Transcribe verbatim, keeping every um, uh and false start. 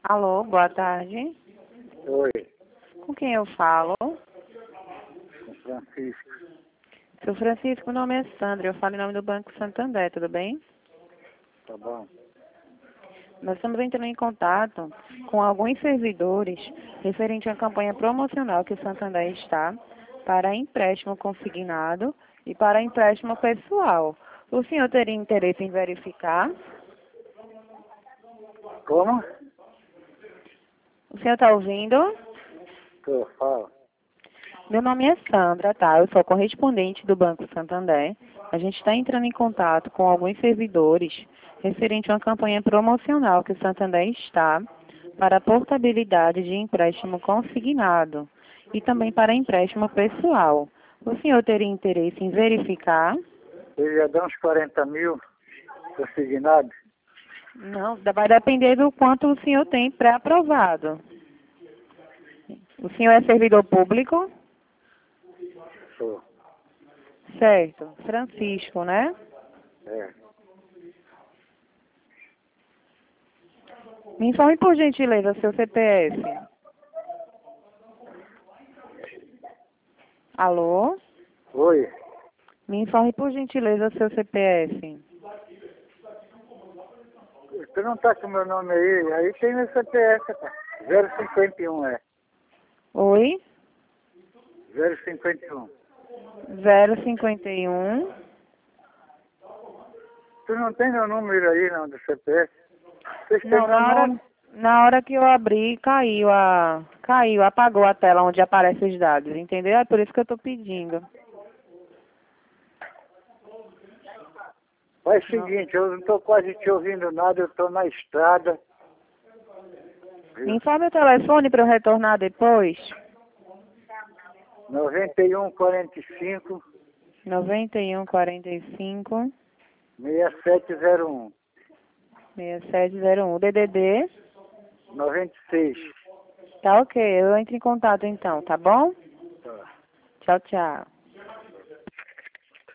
Alô, boa tarde. Oi, Com quem eu falo? São Francisco. Seu Francisco, meu nome é Sandra, eu falo em nome do Banco Santander, tudo bem? Tá bom? Nós estamos entrando em contato com alguns servidores referente à campanha promocional que o Santander está para empréstimo consignado e para empréstimo pessoal. O senhor teria interesse em verificar? Como? O senhor está ouvindo? Tô, fala. Meu nome é Sandra, tá? Eu sou correspondente do Banco Santander. A gente está entrando em contato com alguns servidores referente a uma campanha promocional que o Santander está para a portabilidade de empréstimo consignado e também para empréstimo pessoal. O senhor teria interesse em verificar? Ele ia dar uns quarenta mil consignado. Não, vai depender do quanto o senhor tem pré-aprovado. O senhor é servidor público? Sou. Certo. Francisco, né? É. Me informe, por gentileza, seu C P F. Alô? Oi, Me informe, por gentileza, seu C P F. tu não tá com meu nome aí? Aí tem meu C P F, tá? zero cinquenta e um, é. Oi? zero cinquenta e um. zero cinquenta e um. Tu não tem meu número aí, não, do C P F? Vocês têm Não, meu na hora, nome? na hora que eu abri, caiu a... Caiu, apagou a tela onde aparecem os dados, entendeu? É por isso que eu tô pedindo. Faz o seguinte, eu não tô quase te ouvindo nada, eu tô na estrada. Me informe o telefone para eu retornar depois. noventa e um, quarenta e cinco, noventa e um, quarenta e cinco, sessenta e sete zero um. sessenta e sete zero um. D D D? noventa e seis. Tá ok, eu entro em contato então, tá bom? Tá. Tchau, tchau.